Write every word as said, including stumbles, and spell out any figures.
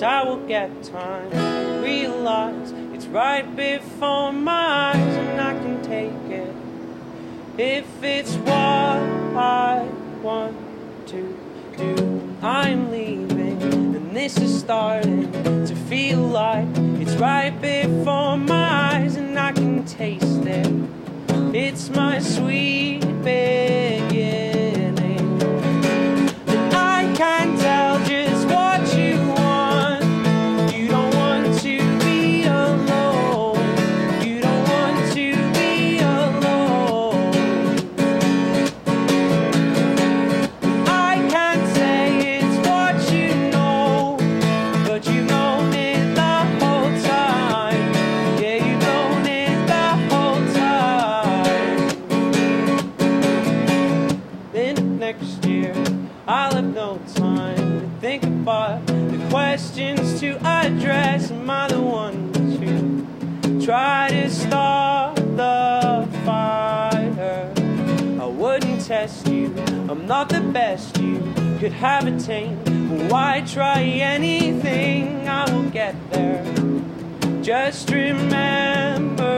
Yes, I will get time. Realize it's right before my eyes, and I can take it if it's what I want to do. I'm leaving, and this is starting to feel like it's right before my eyes, and I can taste it. It's my sweet beginning. But I can't tell just what you want. You don't want to be alone. You don't want to be alone. I can't say it's what you know, but you've known it the whole time. Yeah, you've known it the whole time. Then next year I'll have no time to think about the questions to address. Am I the one to try to start the fire? I wouldn't test you, I'm not the best you could have attained. Why try anything? I will get there. Just remember